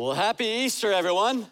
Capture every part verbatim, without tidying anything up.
Well, happy Easter, everyone.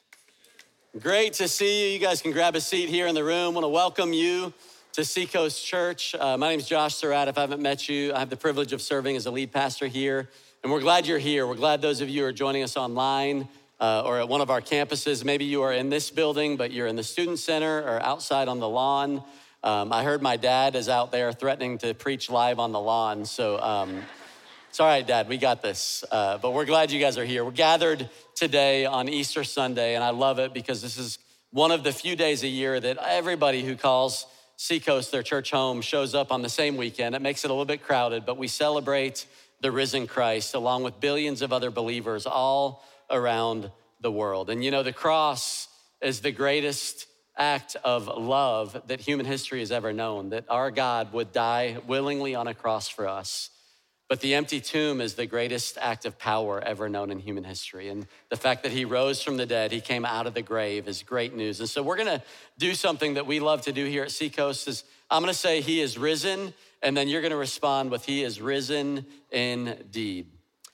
Great to see you. You guys can grab a seat here in the room. I want to welcome you to Seacoast Church. Uh, my name is Josh Surratt. If I haven't met you, I have the privilege of serving as a lead pastor here. And we're glad you're here. We're glad those of you are joining us online uh, or at one of our campuses. Maybe you are in this building, but you're in the student center or outside on the lawn. Um, I heard my dad is out there threatening to preach live on the lawn. So um, it's all right, Dad, we got this. Uh, but we're glad you guys are here. We're gathered today on Easter Sunday, and I love it because this is one of the few days a year that everybody who calls Seacoast their church home shows up on the same weekend. It makes it a little bit crowded, but we celebrate the risen Christ along with billions of other believers all around the world. And you know, the cross is the greatest act of love that human history has ever known, that our God would die willingly on a cross for us. But the empty tomb is the greatest act of power ever known in human history. And the fact that he rose from the dead, he came out of the grave, is great news. And so we're gonna do something that we love to do here at Seacoast is I'm gonna say he is risen, and then you're gonna respond with he is risen indeed.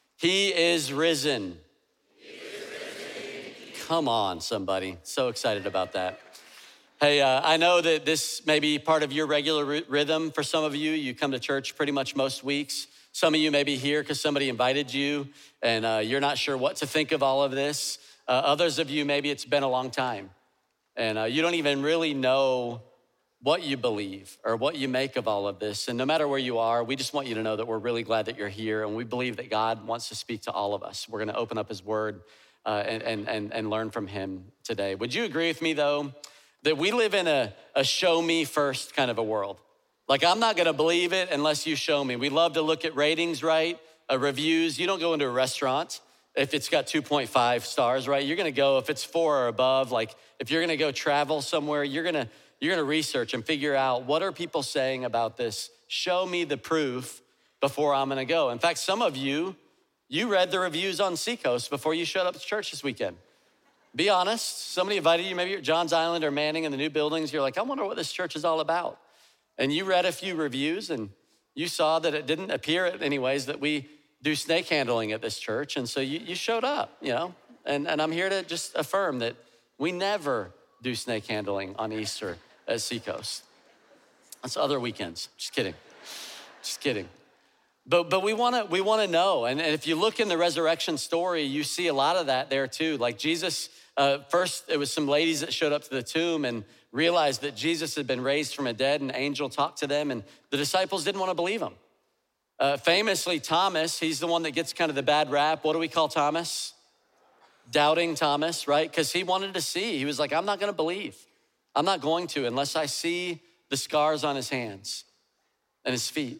He is risen. He is risen. Come on, somebody. So excited about that. Hey, uh, I know that this may be part of your regular r- rhythm. For some of you, you come to church pretty much most weeks. Some of you may be here because somebody invited you and uh, you're not sure what to think of all of this. Uh, others of you, maybe it's been a long time and uh, you don't even really know what you believe or what you make of all of this. And no matter where you are, we just want you to know that we're really glad that you're here and we believe that God wants to speak to all of us. We're gonna open up his word uh, and, and, and learn from him today. Would you agree with me though, that we live in a, a show me first kind of a world? Like, I'm not gonna believe it unless you show me. We love to look at ratings, right? Uh, reviews. You don't go into a restaurant if it's got two point five stars, right? You're gonna go if it's four or above. Like, if you're gonna go travel somewhere, you're gonna you're gonna research and figure out what are people saying about this. Show me the proof before I'm gonna go. In fact, some of you, you read the reviews on Seacoast before you showed up to church this weekend. Be honest. Somebody invited you, maybe you're at Johns Island or Manning in the new buildings. You're like, I wonder what this church is all about. And you read a few reviews and you saw that it didn't appear anyways that we do snake handling at this church. And so you, you showed up, you know, and, and I'm here to just affirm that we never do snake handling on Easter at Seacoast. That's other weekends, just kidding, just kidding. But but we wanna we wanna know, and, and if you look in the resurrection story, you see a lot of that there too. Like Jesus, uh, first it was some ladies that showed up to the tomb and realized that Jesus had been raised from a dead, an angel talked to them, and the disciples didn't want to believe him. Uh, famously, Thomas, he's the one that gets kind of the bad rap. What do we call Thomas? Doubting Thomas, right? Because he wanted to see. He was like, I'm not going to believe. I'm not going to unless I see the scars on his hands and his feet.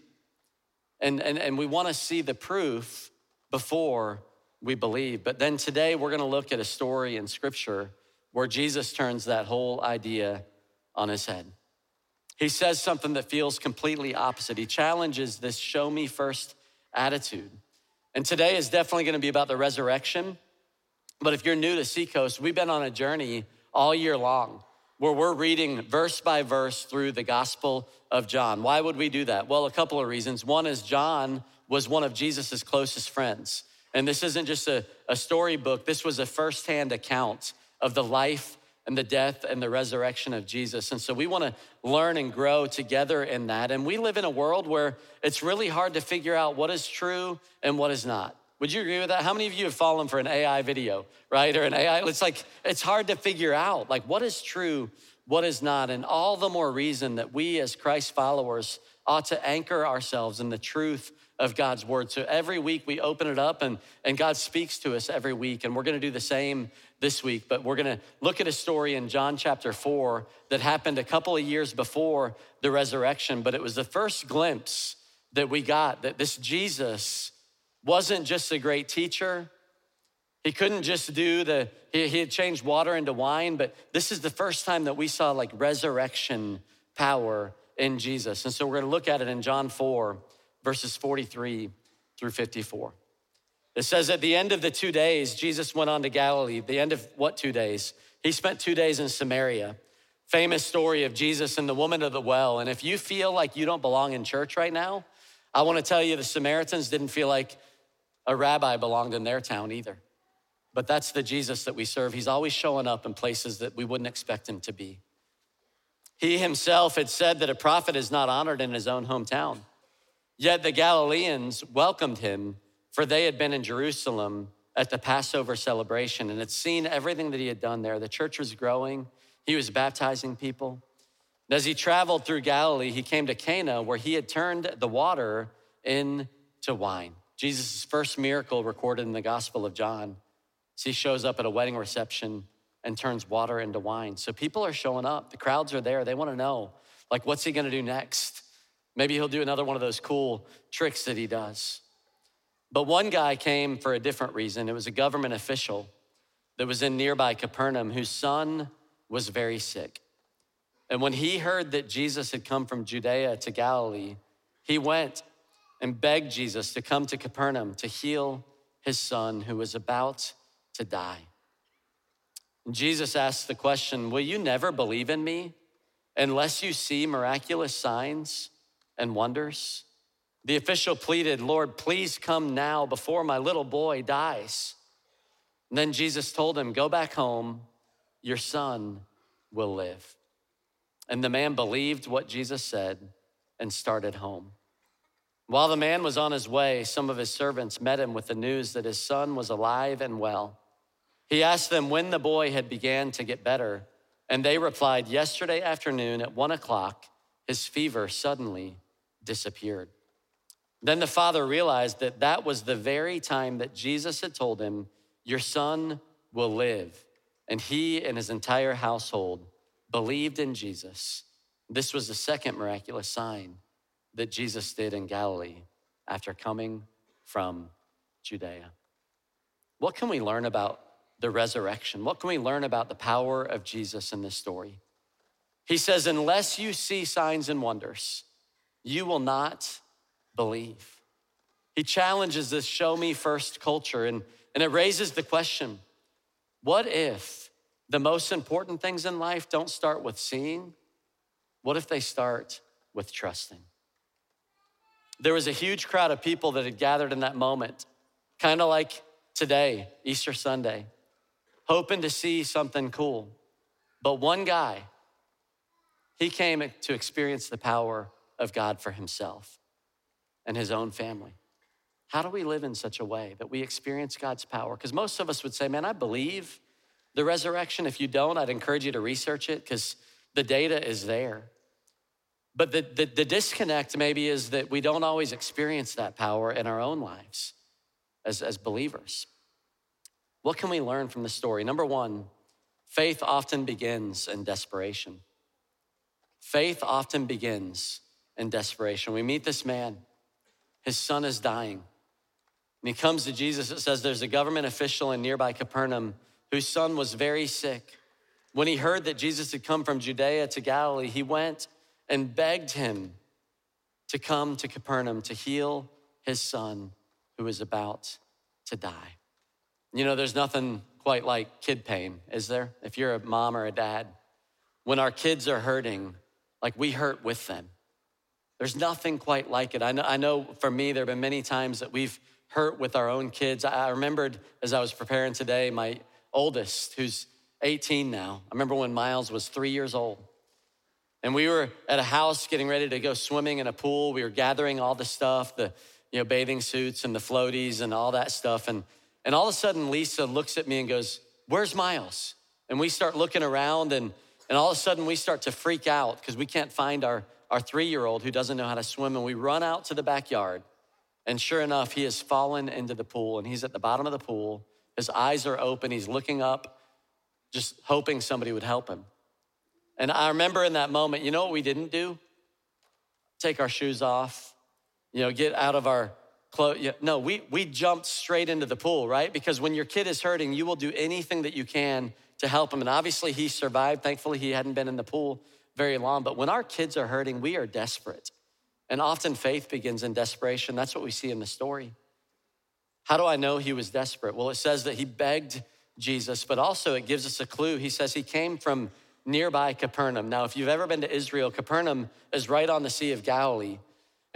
And, and, and we want to see the proof before we believe. But then today we're going to look at a story in Scripture where Jesus turns that whole idea on his head. He says something that feels completely opposite. He challenges this show me first attitude. And today is definitely gonna be about the resurrection. But if you're new to Seacoast, we've been on a journey all year long where we're reading verse by verse through the Gospel of John. Why would we do that? Well, a couple of reasons. One is John was one of Jesus's closest friends. And this isn't just a, a storybook. This was a firsthand account of the life and the death and the resurrection of Jesus. And so we wanna learn and grow together in that. And we live in a world where it's really hard to figure out what is true and what is not. Would you agree with that? How many of you have fallen for an A I video, right? Or an A I, it's like, it's hard to figure out, like what is true, what is not? And all the more reason that we as Christ followers ought to anchor ourselves in the truth of God's word. So every week we open it up and, and God speaks to us every week. And we're gonna do the same this week, but we're gonna look at a story in John chapter four that happened a couple of years before the resurrection, but it was the first glimpse that we got that this Jesus wasn't just a great teacher. He couldn't just do the, he, he had changed water into wine, but this is the first time that we saw like resurrection power in Jesus. And so we're gonna look at it in John four, verses forty-three through fifty-four. It says at the end of the two days, Jesus went on to Galilee. The end of what two days? He spent two days in Samaria. Famous story of Jesus and the woman of the well. And if you feel like you don't belong in church right now, I wanna tell you the Samaritans didn't feel like a rabbi belonged in their town either. but that's the Jesus that we serve. He's always showing up in places that we wouldn't expect him to be. He himself had said that a prophet is not honored in his own hometown. Yet the Galileans welcomed him, for they had been in Jerusalem at the Passover celebration and had seen everything that he had done there. The church was growing. He was baptizing people. And as he traveled through Galilee, he came to Cana, where he had turned the water into wine. Jesus' first miracle recorded in the Gospel of John. So he shows up at a wedding reception and turns water into wine. So people are showing up. The crowds are there. They want to know, like, what's he going to do next? Maybe he'll do another one of those cool tricks that he does. But one guy came for a different reason. It was a government official that was in nearby Capernaum whose son was very sick. And when he heard that Jesus had come from Judea to Galilee, he went and begged Jesus to come to Capernaum to heal his son who was about to die. And Jesus asked the question, will you never believe in me unless you see miraculous signs and wonders? The official pleaded, Lord, please come now before my little boy dies. And then Jesus told him, go back home, your son will live. And the man believed what Jesus said and started home. While the man was on his way, some of his servants met him with the news that his son was alive and well. He asked them when the boy had began to get better, and they replied, yesterday afternoon at one o'clock, his fever suddenly disappeared. Then the father realized that that was the very time that Jesus had told him, your son will live. And he and his entire household believed in Jesus. This was the second miraculous sign that Jesus did in Galilee after coming from Judea. What can we learn about the resurrection? What can we learn about the power of Jesus in this story? He says, unless you see signs and wonders, you will not believe. He challenges this show me first culture, and, and it raises the question, what if the most important things in life don't start with seeing? What if they start with trusting? There was a huge crowd of people that had gathered in that moment, kind of like today, Easter Sunday, hoping to see something cool. But one guy, he came to experience the power of God for himself and his own family. How do we live in such a way that we experience God's power? Because most of us would say, man, I believe the resurrection. If you don't, I'd encourage you to research it because the data is there. But the, the, the disconnect maybe is that we don't always experience that power in our own lives as, as believers. What can we learn from the story? Number one, faith often begins in desperation. Faith often begins in desperation. We meet this man. His son is dying. And he comes to Jesus. It says there's a government official in nearby Capernaum whose son was very sick. When he heard that Jesus had come from Judea to Galilee, he went and begged him to come to Capernaum to heal his son who was about to die. You know, there's nothing quite like kid pain, is there? If you're a mom or a dad, when our kids are hurting, like we hurt with them. There's nothing quite like it. I know, I know for me, there have been many times that we've hurt with our own kids. I remembered as I was preparing today, my oldest, who's eighteen now. I remember when Miles was three years old. And we were at a house getting ready to go swimming in a pool. We were gathering all the stuff, the you know bathing suits and the floaties and all that stuff. And, and all of a sudden, Lisa looks at me and goes, where's Miles? And we start looking around and, and all of a sudden we start to freak out because we can't find our, our three-year-old who doesn't know how to swim. And we run out to the backyard. And sure enough, he has fallen into the pool and he's at the bottom of the pool. His eyes are open. He's looking up, just hoping somebody would help him. And I remember in that moment, you know what we didn't do? Take our shoes off, you know, get out of our clothes. No, we, we jumped straight into the pool, right? Because when your kid is hurting, you will do anything that you can to help him. And obviously he survived. Thankfully, he hadn't been in the pool very long. But when our kids are hurting, we are desperate. And often faith begins in desperation. That's what we see in the story. How do I know he was desperate? Well, it says that he begged Jesus, but also it gives us a clue. He says he came from nearby Capernaum. Now, if you've ever been to Israel, Capernaum is right on the Sea of Galilee.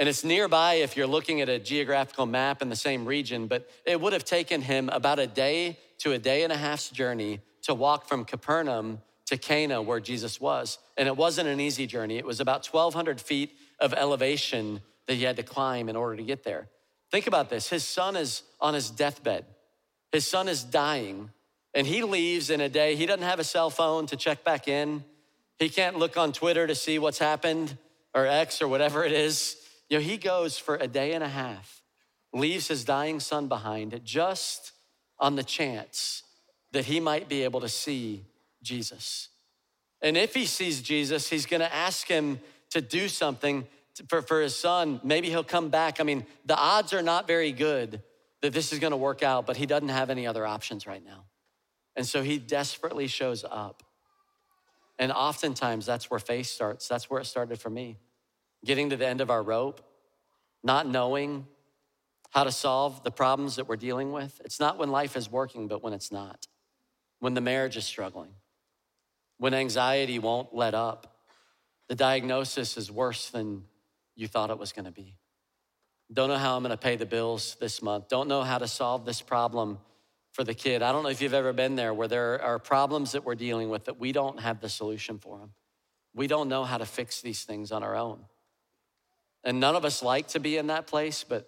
And it's nearby if you're looking at a geographical map in the same region, but it would have taken him about a day to a day and a half's journey to walk from Capernaum to Cana where Jesus was. And it wasn't an easy journey. It was about twelve hundred feet of elevation that he had to climb in order to get there. Think about this. His son is on his deathbed. His son is dying, and he leaves in a day. He doesn't have a cell phone to check back in. He can't look on Twitter to see what's happened, or X or whatever it is. You know, he goes for a day and a half, leaves his dying son behind just on the chance that he might be able to see Jesus. And if he sees Jesus, he's gonna ask him to do something for, for his son. Maybe he'll come back. I mean, the odds are not very good that this is gonna work out, but he doesn't have any other options right now. And so he desperately shows up. And oftentimes that's where faith starts. That's where it started for me. Getting to the end of our rope, not knowing how to solve the problems that we're dealing with. It's not when life is working, but when it's not. When the marriage is struggling. When anxiety won't let up. The diagnosis is worse than you thought it was gonna be. Don't know how I'm gonna pay the bills this month. Don't know how to solve this problem for the kid. I don't know if you've ever been there where there are problems that we're dealing with that we don't have the solution for them. We don't know how to fix these things on our own. And none of us like to be in that place, but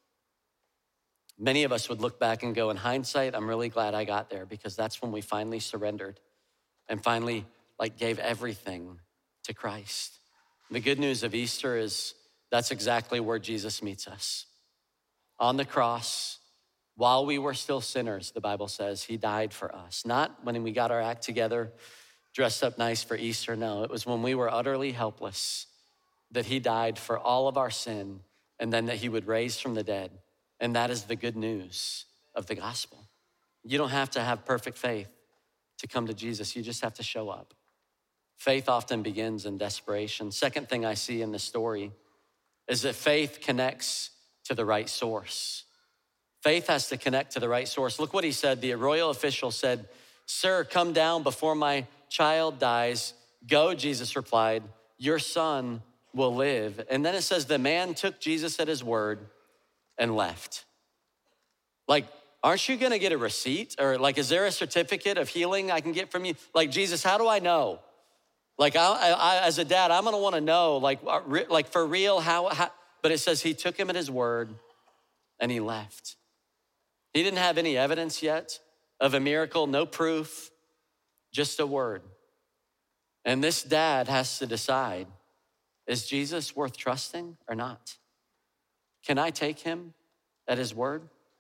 many of us would look back and go, in hindsight, I'm really glad I got there, because that's when we finally surrendered and finally like gave everything to Christ. The good news of Easter is that's exactly where Jesus meets us. On the cross, while we were still sinners, the Bible says, he died for us. Not when we got our act together, dressed up nice for Easter. No, it was when we were utterly helpless that he died for all of our sin, and then that he would raise from the dead. And that is the good news of the gospel. You don't have to have perfect faith to come to Jesus. You just have to show up. Faith often begins in desperation. Second thing I see in the story is that faith connects to the right source. Faith has to connect to the right source. Look what he said. The royal official said, "Sir, come down before my child dies." "Go," Jesus replied, "your son will live." And then it says the man took Jesus at his word and left. Like, aren't you gonna get a receipt? Or like, is there a certificate of healing I can get from you? Like, Jesus, how do I know? Like, I, I, as a dad, I'm gonna wanna know, like, like for real, how, how, but it says he took him at his word and he left. He didn't have any evidence yet of a miracle, no proof, just a word. And this dad has to decide, is Jesus worth trusting or not? Can I take him at his word?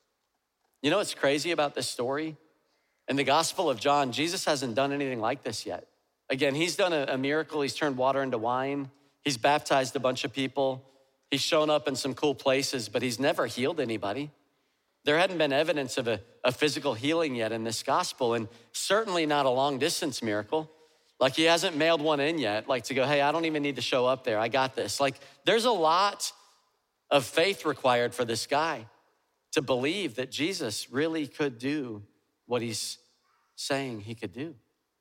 You know what's crazy about this story? In the Gospel of John, Jesus hasn't done anything like this yet. Again, he's done a, a miracle. He's turned water into wine. He's baptized a bunch of people. He's shown up in some cool places, but he's never healed anybody. There hadn't been evidence of a, a physical healing yet in this gospel, and certainly not a long distance miracle. Like, he hasn't mailed one in yet, like to go, hey, I don't even need to show up there. I got this. Like, there's a lot of faith required for this guy to believe that Jesus really could do what he's saying he could do.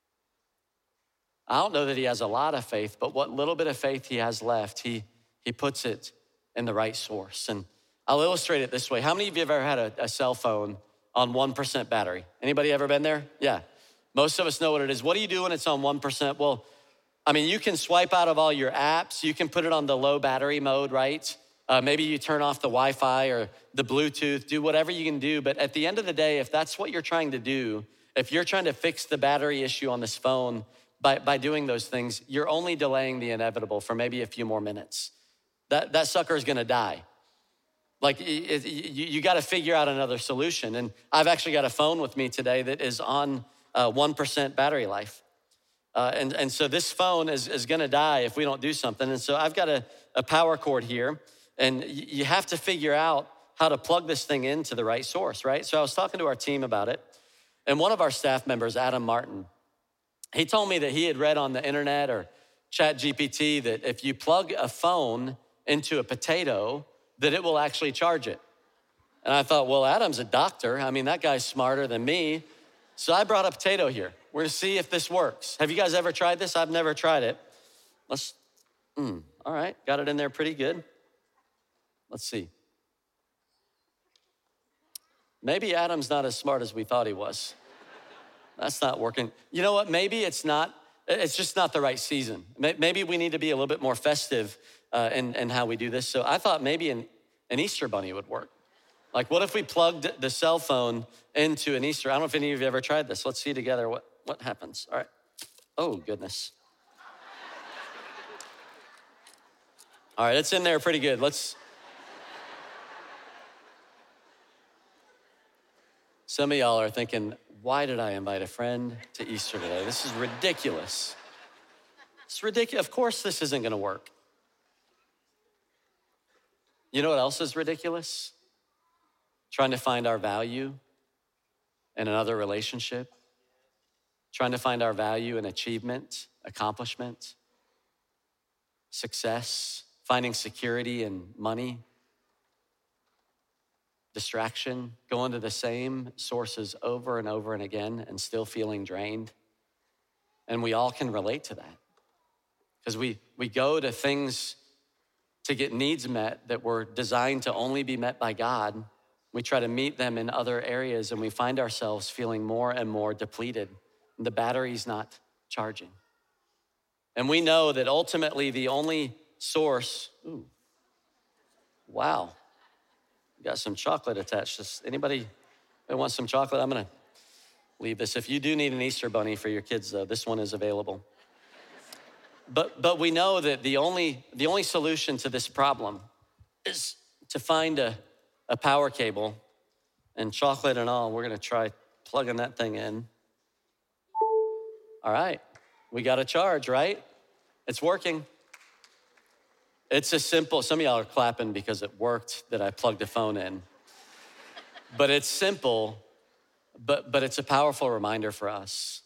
I don't know that he has a lot of faith, but what little bit of faith he has left, he, he puts it in the right source. And I'll illustrate it this way. How many of you have ever had a, a cell phone on one percent battery? Anybody ever been there? Yeah. Most of us know what it is. What do you do when it's on one percent? Well, I mean, you can swipe out of all your apps. You can put it on the low battery mode, right? Uh, maybe you turn off the Wi-Fi or the Bluetooth, do whatever you can do. But at the end of the day, if that's what you're trying to do, if you're trying to fix the battery issue on this phone by, by doing those things, you're only delaying the inevitable for maybe a few more minutes. That, that sucker is gonna die. Like, it, it, you, you gotta figure out another solution. And I've actually got a phone with me today that is on uh, one percent battery life. Uh, and, and so this phone is, is gonna die if we don't do something. And so I've got a, a power cord here, and you have to figure out how to plug this thing into the right source, right? So I was talking to our team about it, and one of our staff members, Adam Martin, he told me that he had read on the internet or Chat G P T that if you plug a phone into a potato, that it will actually charge it. And I thought, well, Adam's a doctor. I mean, that guy's smarter than me. So I brought a potato here. We're gonna see if this works. Have you guys ever tried this? I've never tried it. Let's, mm, all right, got it in there pretty good. Let's see. Maybe Adam's not as smart as we thought he was. That's not working. You know what? Maybe it's not, it's just not the right season. Maybe we need to be a little bit more festive uh, in, in how we do this. So I thought maybe an, an Easter bunny would work. Like, what if we plugged the cell phone into an Easter? I don't know if any of you ever tried this. Let's see together what, what happens. All right. Oh, goodness. All right, it's in there pretty good. Let's. Some of y'all are thinking, why did I invite a friend to Easter today? This is ridiculous. It's ridiculous. Of course this isn't gonna work. You know what else is ridiculous? Trying to find our value in another relationship. Trying to find our value in achievement, accomplishment, success, finding security in money, distraction, going to the same sources over and over and again and still feeling drained. And we all can relate to that because we, we go to things to get needs met that were designed to only be met by God. We try to meet them in other areas and we find ourselves feeling more and more depleted. The battery's not charging. And we know that ultimately the only source, ooh, wow. Got some chocolate attached. Does anybody want some chocolate? I'm gonna leave this. If you do need an Easter bunny for your kids though, this one is available. But but we know that the only the only solution to this problem is to find a, a power cable and chocolate and all. We're gonna try plugging that thing in. All right, we got a charge, right? It's working. It's a simple, some of y'all are clapping because it worked that I plugged a phone in. But it's simple, but, but it's a powerful reminder for us.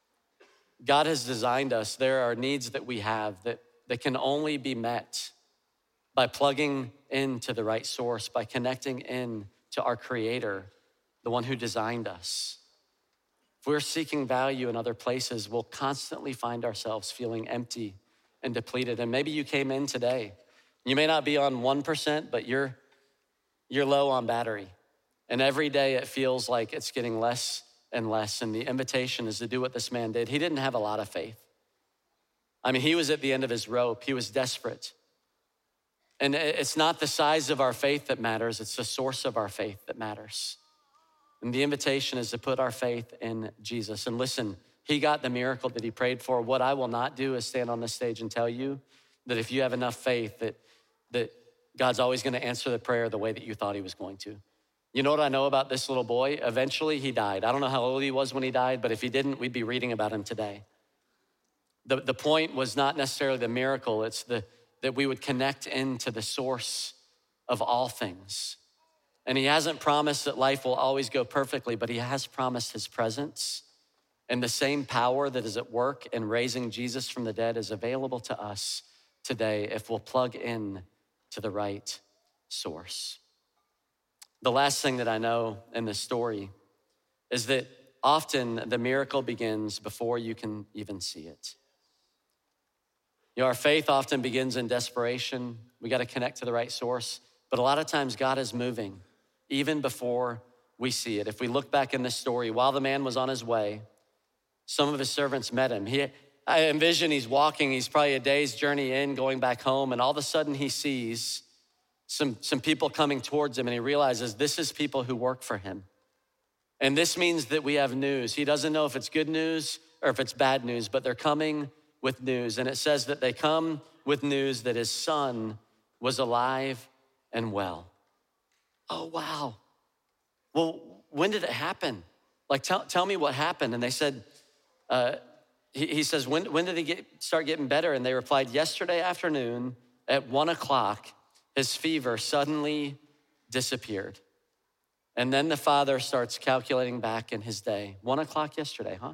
God has designed us. There are needs that we have that, that can only be met by plugging into the right source, by connecting in to our Creator, the one who designed us. If we're seeking value in other places, we'll constantly find ourselves feeling empty and depleted. And maybe you came in today. You may not be on one percent, but you're, you're low on battery. And every day it feels like it's getting less and less. And the invitation is to do what this man did. He didn't have a lot of faith. I mean, he was at the end of his rope. He was desperate. And it's not the size of our faith that matters. It's the source of our faith that matters. And the invitation is to put our faith in Jesus. And listen, he got the miracle that he prayed for. What I will not do is stand on this stage and tell you that if you have enough faith that, that God's always gonna answer the prayer the way that you thought he was going to. You know what I know about this little boy? Eventually he died. I don't know how old he was when he died, but if he didn't, we'd be reading about him today. The, the point was not necessarily the miracle, it's the that we would connect into the source of all things. And he hasn't promised that life will always go perfectly, but he has promised his presence. And the same power that is at work in raising Jesus from the dead is available to us today if we'll plug in to the right source. The last thing that I know in this story is that often the miracle begins before you can even see it. You know, our faith often begins in desperation. We got to connect to the right source. But a lot of times God is moving even before we see it. If we look back in this story, while the man was on his way, some of his servants met him. He, I envision he's walking, he's probably a day's journey in, going back home, and all of a sudden he sees some, some people coming towards him, and he realizes this is people who work for him. And this means that we have news. He doesn't know if it's good news or if it's bad news, but they're coming with news. And it says that they come with news that his son was alive and well. Oh, wow. Well, when did it happen? Like, tell, tell me what happened. And they said, uh, he, he says, when, when did he get, start getting better? And they replied, yesterday afternoon at one o'clock, his fever suddenly disappeared. And then the father starts calculating back in his day. One o'clock yesterday, huh?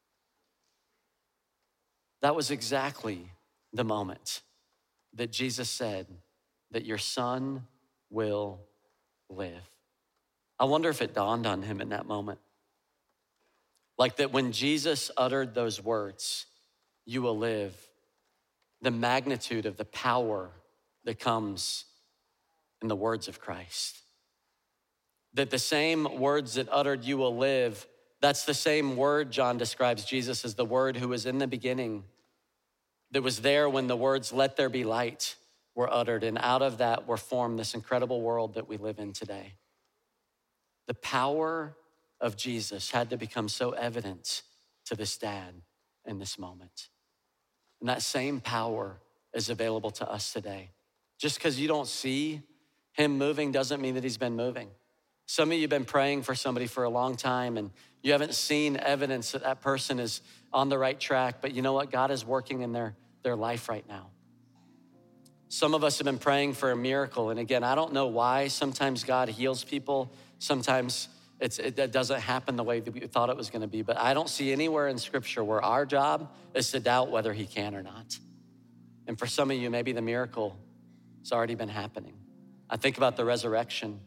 That was exactly the moment that Jesus said that your son will live. I wonder if it dawned on him in that moment. Like that when Jesus uttered those words, you will live, the magnitude of the power that comes in the words of Christ. That the same words that uttered, you will live, that's the same word John describes Jesus as the word who was in the beginning, that was there when the words, let there be light, were uttered. And out of that were formed this incredible world that we live in today. The power of Jesus had to become so evident to this dad in this moment. And that same power is available to us today. Just because you don't see him moving doesn't mean that he's been moving. Some of you have been praying for somebody for a long time and you haven't seen evidence that that person is on the right track, but you know what? God is working in their, their life right now. Some of us have been praying for a miracle. And again, I don't know why. Sometimes God heals people. Sometimes it's, it, it doesn't happen the way that we thought it was gonna be. But I don't see anywhere in scripture where our job is to doubt whether he can or not. And for some of you, maybe the miracle has already been happening. I think about the resurrection.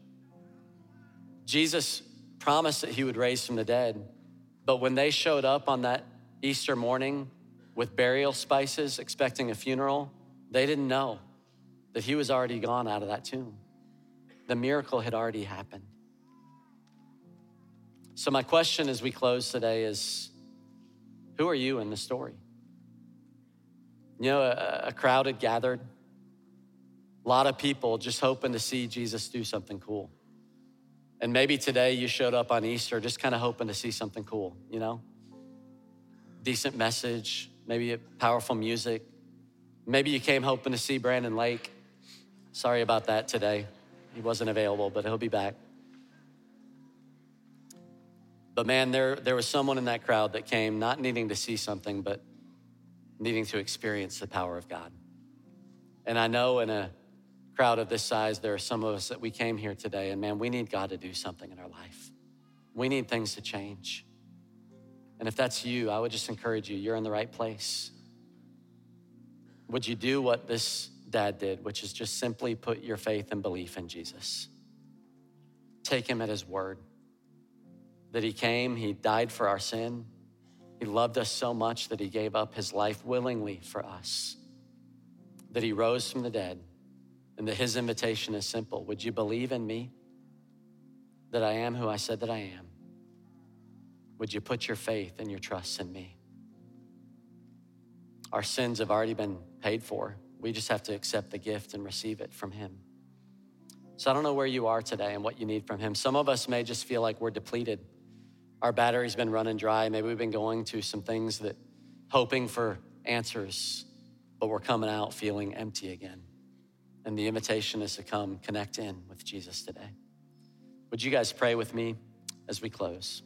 Jesus promised that he would raise from the dead, but when they showed up on that Easter morning with burial spices, expecting a funeral, they didn't know that he was already gone out of that tomb. The miracle had already happened. So my question as we close today is, who are you in the story? You know, a, a crowd had gathered, a lot of people just hoping to see Jesus do something cool. And maybe today you showed up on Easter just kind of hoping to see something cool, you know? Decent message, maybe powerful music. Maybe you came hoping to see Brandon Lake. Sorry about that today. He wasn't available, but he'll be back. But man, there, there was someone in that crowd that came not needing to see something, but needing to experience the power of God. And I know in a crowd of this size, there are some of us that we came here today and man, we need God to do something in our life. We need things to change. And if that's you, I would just encourage you, you're in the right place. Would you do what this dad did, which is just simply put your faith and belief in Jesus? Take him at his word, that he came, he died for our sin. He loved us so much that he gave up his life willingly for us, that he rose from the dead. And that his invitation is simple. Would you believe in me, that I am who I said that I am? Would you put your faith and your trust in me? Our sins have already been paid for. We just have to accept the gift and receive it from him. So I don't know where you are today and what you need from him. Some of us may just feel like we're depleted. Our battery's been running dry. Maybe we've been going to some things that, hoping for answers, but we're coming out feeling empty again. And the invitation is to come connect in with Jesus today. Would you guys pray with me as we close?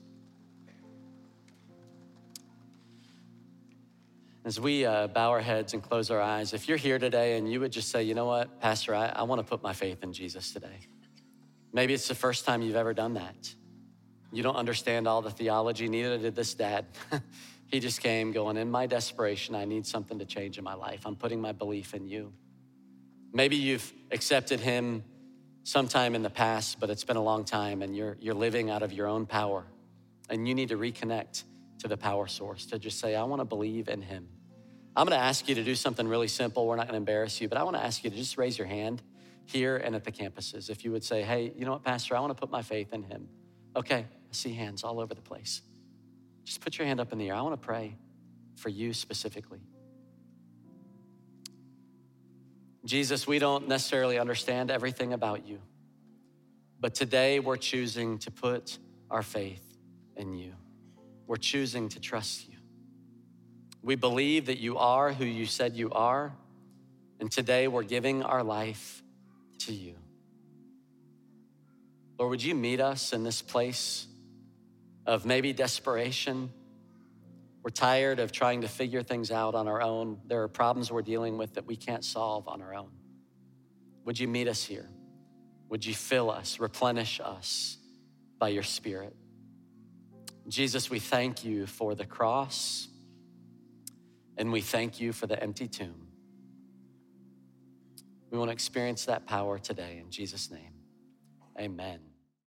As we uh, bow our heads and close our eyes, if you're here today and you would just say, you know what, Pastor, I, I want to put my faith in Jesus today. Maybe it's the first time you've ever done that. You don't understand all the theology, neither did this dad. He just came going, in my desperation, I need something to change in my life. I'm putting my belief in you. Maybe you've accepted him sometime in the past, but it's been a long time and you're, you're living out of your own power and you need to reconnect to the power source, to just say, I want to believe in him. I'm going to ask you to do something really simple. We're not going to embarrass you, but I want to ask you to just raise your hand here and at the campuses. If you would say, hey, you know what, Pastor, I want to put my faith in him. Okay, I see hands all over the place. Just put your hand up in the air. I want to pray for you specifically. Jesus, we don't necessarily understand everything about you, but today we're choosing to put our faith in you. We're choosing to trust you. We believe that you are who you said you are, and today we're giving our life to you. Lord, would you meet us in this place of maybe desperation? We're tired of trying to figure things out on our own. There are problems we're dealing with that we can't solve on our own. Would you meet us here? Would you fill us, replenish us by your Spirit? Jesus, we thank you for the cross and we thank you for the empty tomb. We want to experience that power today in Jesus' name, amen.